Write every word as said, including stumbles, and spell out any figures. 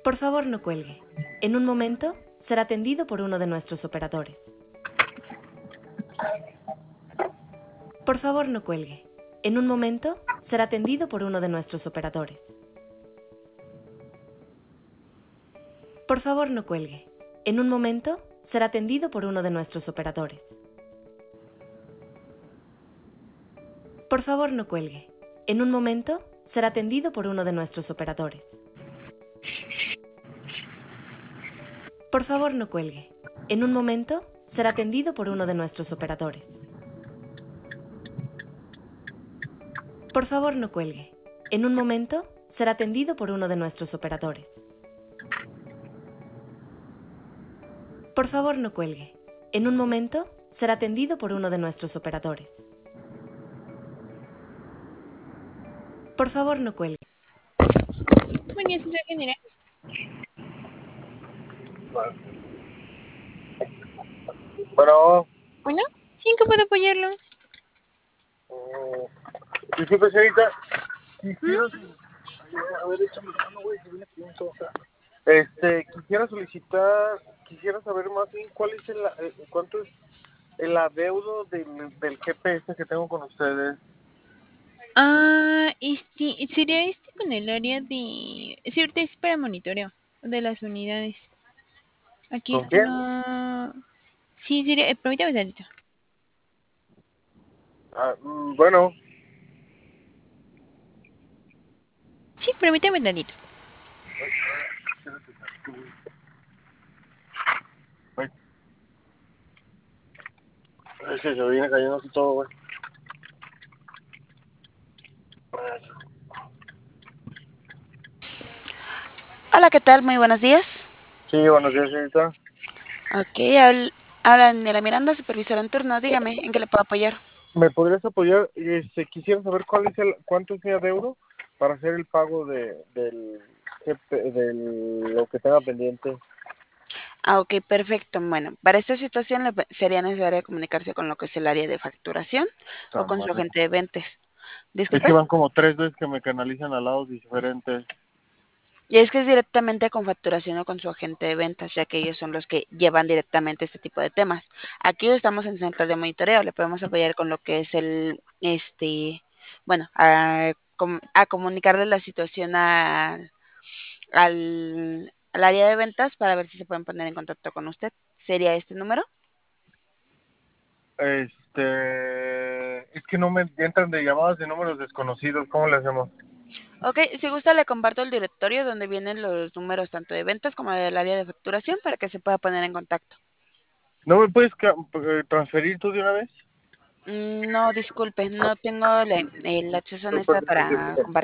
Por favor, no cuelgue. En un momento será atendido por uno de nuestros operadores. Por favor, no cuelgue. En un momento será atendido por uno de nuestros operadores. Por favor, no cuelgue. En un momento será atendido por uno de nuestros operadores. Por favor, no cuelgue. En un momento será atendido por uno de nuestros operadores. Por favor, no cuelgue. En un momento será atendido por uno de nuestros operadores. Por favor, no cuelgue. En un momento será atendido por uno de nuestros operadores. Por favor, no cuelgue. En un momento será atendido por uno de nuestros operadores. Por favor, no cuelgue. Bueno, central general. Bueno, Bueno, ¿sí en qué puedo apoyarlo? eh, disculpe, señorita. ¿Mm? Quisiera, a ver, échame la mano, güey, que viene aquí un toca. Este, quisiera solicitar, quisiera saber más bien cuál es el, eh, cuánto es el adeudo del, del G P S que tengo con ustedes. Ah, este, sería este con el área de... Sí, ahorita es para monitoreo de las unidades. Aquí es ¿Con que quién? no... Sí, sería... Eh, permítame un tantito. Ah, mm, bueno, Sí, permítame un tantito. ay, es que se viene cayendo aquí todo, güey. Hola, ¿qué tal? Muy buenos días. Sí, buenos días, señorita. Ok, habl- habla Daniela Miranda, supervisora en turno. Dígame, ¿en qué le puedo apoyar? ¿Me podrías apoyar? Este, quisiera saber cuál es el, cuánto es mi adeudo para hacer el pago de, del, G P del lo que tenga pendiente. Ah, ok, perfecto. Bueno, para esta situación le pe- sería necesario comunicarse con lo que es el área de facturación o Puta con su madre. agente de ventas. Es Disculpe. que van como tres veces que me canalizan a lados diferentes. Y es que es directamente con facturación o con su agente de ventas, ya que ellos son los que llevan directamente este tipo de temas. Aquí estamos en centro de monitoreo, le podemos apoyar con lo que es el, este, bueno, a, com- a comunicarle la situación a, al, al área de ventas para ver si se pueden poner en contacto con usted. ¿Sería este número? Este, es que no me entran de llamadas de números desconocidos. ¿Cómo le hacemos? Ok, si gusta le comparto el directorio donde vienen los números tanto de ventas como del área de facturación para que se pueda poner en contacto. ¿No me puedes ca- eh, transferir tú de una vez? Mm, No, disculpe, no tengo la- el acceso en No, esta perdón, para disculpa. compartir.